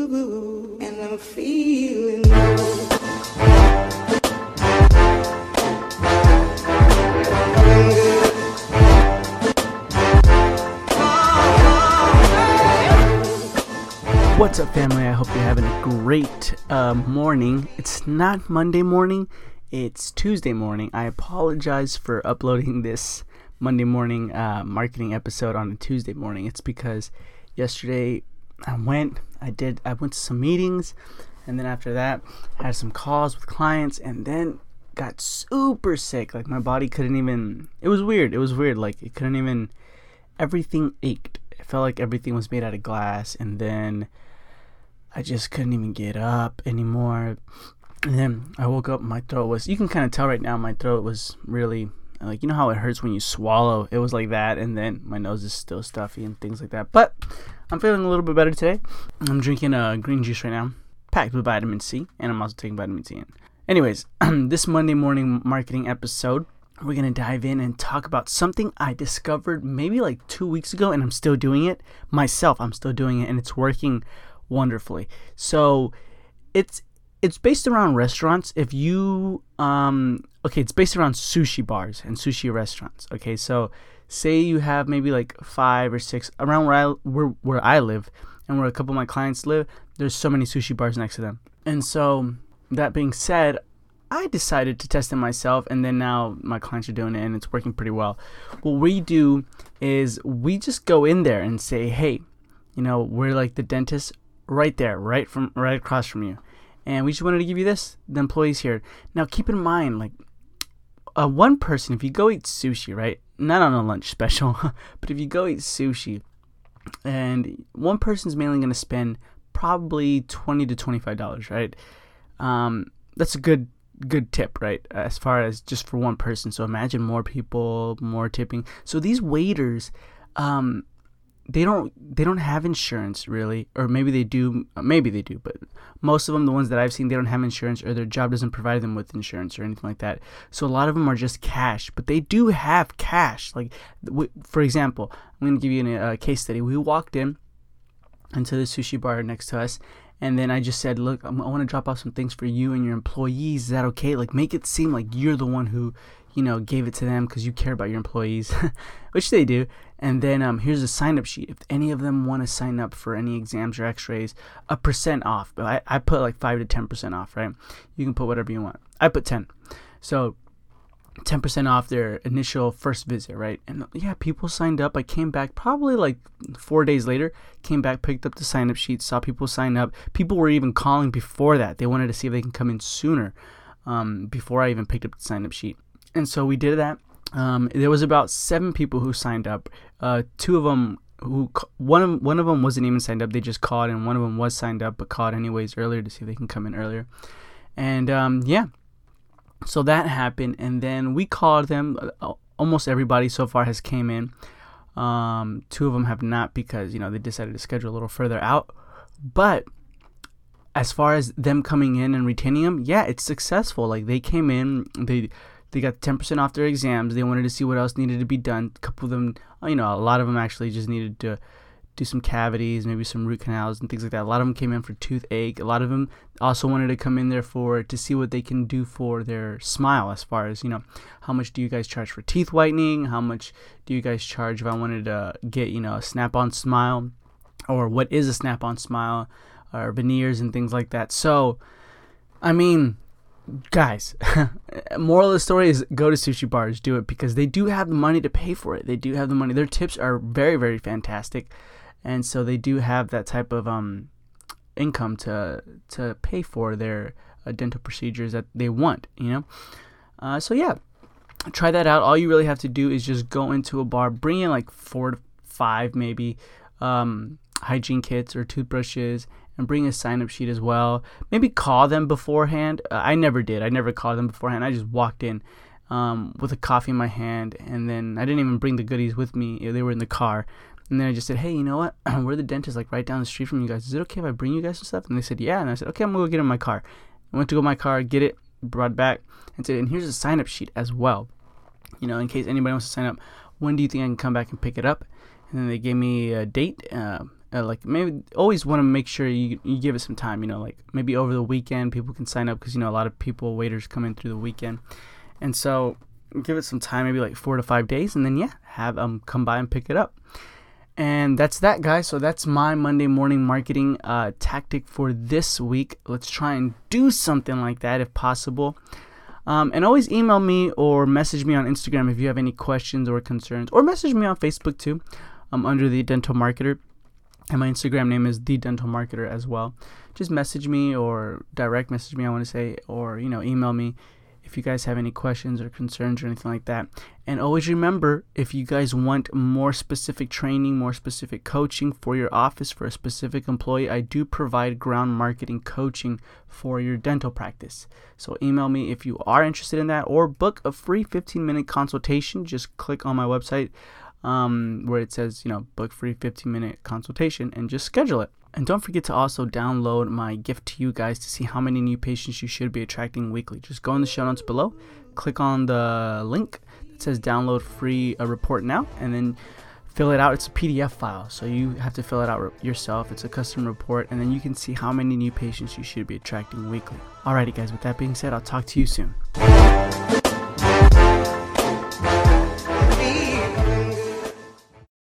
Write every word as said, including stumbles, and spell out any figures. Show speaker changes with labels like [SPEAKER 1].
[SPEAKER 1] Ooh, and I'm feeling good.
[SPEAKER 2] What's up, family? I hope you're having a great uh, morning. It's not Monday morning, it's Tuesday morning. I apologize for uploading this Monday morning uh, marketing episode on a Tuesday morning. It's because yesterday I went, I did, I went to some meetings, and then after that, I had some calls with clients, and then got super sick. Like, my body couldn't even, it was weird. It was weird. Like, it couldn't even, everything ached. It felt like everything was made out of glass, and then I just couldn't even get up anymore. And then I woke up, my throat was, you can kind of tell right now, my throat was really, like, you know how it hurts when you swallow? It was like that, and then my nose is still stuffy and things like that. But I'm feeling a little bit better today. I'm drinking a uh, green juice right now, packed with vitamin C, and I'm also taking vitamin C in. Anyways, this Monday morning marketing episode, we're going to dive in and talk about something I discovered maybe like two weeks ago, and I'm still doing it myself. I'm still doing it, and it's working wonderfully. So it's it's based around restaurants. If you um okay, it's based around sushi bars and sushi restaurants. Okay, so say you have maybe like five or six around where I where, where I live and where a couple of my clients live. There's so many sushi bars next to them. And so that being said, I decided to test it myself, and then now my clients are doing it, and it's working pretty well. What we do is we just go in there and say, hey, you know, we're like the dentist right there, right from right across from you, and we just wanted to give you this, the employees here. Now keep in mind, like, uh, one person, if you go eat sushi, right, not on a lunch special, but if you go eat sushi, and one person's mainly going to spend probably twenty to twenty-five dollars, right? Um, that's a good good tip, right, as far as just for one person. So imagine more people, more tipping. So these waiters, um they don't they don't have insurance, really, or maybe they do, maybe they do, but most of them, the ones that I've seen, they don't have insurance, or their job doesn't provide them with insurance or anything like that. So a lot of them are just cash, but they do have cash. Like, for example, I'm going to give you a, a case study. We walked in into the sushi bar next to us, and then I just said, look, I want to drop off some things for you and your employees. Is that okay? Like, make it seem like you're the one who, you know, gave it to them because you care about your employees, which they do. And then um, here's a sign-up sheet. If any of them want to sign up for any exams or x-rays, a percent off. But I, I put like five to ten percent off, right? You can put whatever you want. I put ten. So ten percent off their initial first visit, right? And yeah, people signed up. I came back probably like four days later, came back, picked up the sign-up sheet, saw people sign up. People were even calling before that. They wanted to see if they can come in sooner, um, before I even picked up the sign-up sheet. And so we did that. Um, there was about seven people who signed up. Uh, two of them, who one of one of them wasn't even signed up. They just called, and one of them was signed up but called anyways earlier to see if they can come in earlier. And um, yeah, so that happened. And then we called them. Uh, almost everybody so far has came in. Um, two of them have not, because, you know, they decided to schedule a little further out. But as far as them coming in and retaining them, yeah, it's successful. Like, they came in, they. They got ten percent off their exams. They wanted to see what else needed to be done. A couple of them, you know, a lot of them actually just needed to do some cavities, maybe some root canals and things like that. A lot of them came in for toothache. A lot of them also wanted to come in there for to see what they can do for their smile, as far as, you know, how much do you guys charge for teeth whitening? How much do you guys charge if I wanted to get, you know, a snap-on smile? Or what is a snap-on smile? Or veneers and things like that. So, I mean, guys, moral of the story is go to sushi bars, do it, because they do have the money to pay for it. They do have the money. Their tips are very, very fantastic, and so they do have that type of um income to to pay for their uh, dental procedures that they want, you know. Uh, so yeah, try that out. All you really have to do is just go into a bar, bring in like four to five maybe um, hygiene kits or toothbrushes, and bring a sign-up sheet as well. Maybe call them beforehand. Uh, I never did. I never called them beforehand. I just walked in um, with a coffee in my hand, and then I didn't even bring the goodies with me. They were in the car. And then I just said, hey, you know what? We're the dentist, like, right down the street from you guys. Is it okay if I bring you guys some stuff? And they said, yeah. And I said, okay, I'm going to go get it in my car. I went to go in my car, get it, brought it back, and said, and here's a sign-up sheet as well. You know, in case anybody wants to sign up, when do you think I can come back and pick it up? And then they gave me a date, uh, uh, like maybe always want to make sure you, you give it some time, you know, like maybe over the weekend people can sign up, because, you know, a lot of people, waiters come in through the weekend. And so give it some time, maybe like four to five days, and then yeah, have them come by and pick it up. And that's that, guys. So that's my Monday morning marketing uh, tactic for this week. Let's try and do something like that if possible. Um, and always email me or message me on Instagram if you have any questions or concerns, or message me on Facebook too. I'm under The Dental Marketer, and my Instagram name is The Dental Marketer as well. Just message me or direct message me, I want to say, or, you know, email me if you guys have any questions or concerns or anything like that. And always remember, if you guys want more specific training, more specific coaching for your office, for a specific employee, I do provide ground marketing coaching for your dental practice. So email me if you are interested in that, or book a free fifteen minute consultation. Just click on my website um, where it says, you know, book free fifteen minute consultation, and just schedule it. And don't forget to also download my gift to you guys to see how many new patients you should be attracting weekly. Just go in the show notes below, click on the link that says download free a report now, and then fill it out. It's a P D F file, so you have to fill it out yourself. It's a custom report, and then you can see how many new patients you should be attracting weekly. Alrighty guys, with that being said, I'll talk to you soon.